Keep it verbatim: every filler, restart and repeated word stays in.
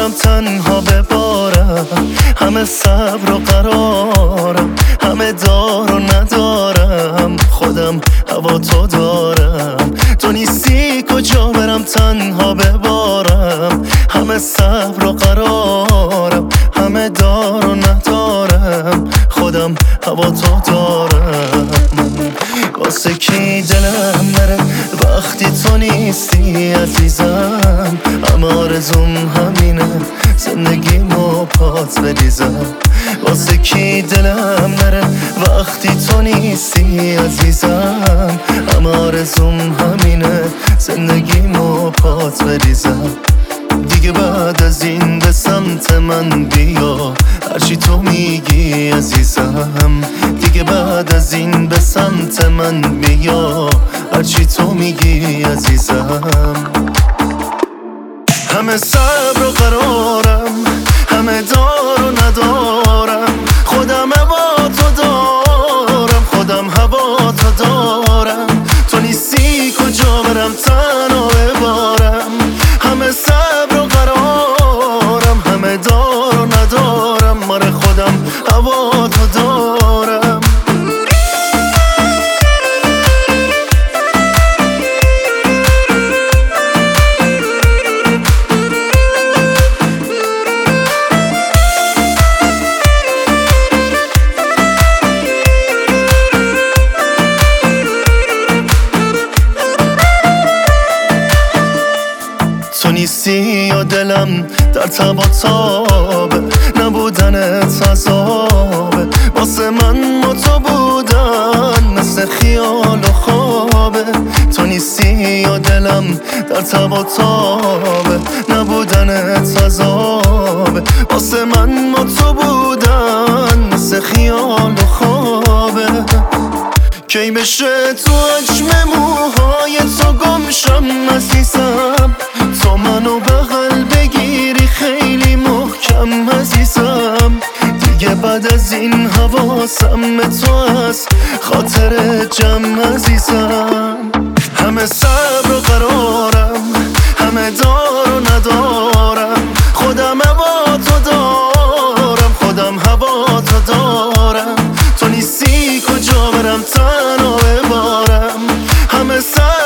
برم تنها ببارم، همه صبر و قرارم، همه دار و ندارم، خودم هوا تو دارم. تو نیستی کجا برم تنها ببارم، همه صبر و قرارم، همه دار و ندارم، خودم هوا تو دارم. واسه کی دلم نره وقتی تو نیستی عزیزم، اما آرزوم همینه زندگیمو پات بریزم. واسه کی دلم نره وقتی تو نیستی عزیزم، اما آرزوم همینه زندگیمو پات بریزم. دیگه بعد از این به سمت من بیا، هرچی تو میگی عزیزم. دیگه بعد از این به سمت من بیا، هرچی تو میگی عزیزم. همه صبر و قرارم، همه دار و ندارم، خودم هوا تو دارم، خودم هوا تو دارم. تو نیستی کجا برم تنها ببارم، همه صبر و قرارم، همه دار و ندارم، ماره خودم هوا تو دارم. تو نیستی یا دلم در تب و تابه، نبودنت عذابه. واسه من با تو بودن مثل خیال و خوابه. تو نیستی یا دلم در تب و تابه، نبودنت عذابه. واسه من با تو بودن مثل خیال و خوابه. کی بشه تو عجم موهای تو گمشم عزیزم، تو منو بغل بگیری خیلی محکم عزیزم. دیگه بعد از این حواسم به تو هست، خاطر جمع عزیزم. همه صبر و قرارم، همه دار و ندارم، خودم هوا تو دارم، خودم هوا تو دارم. تو نیستی کجا برم تنها ببارم، همه صبر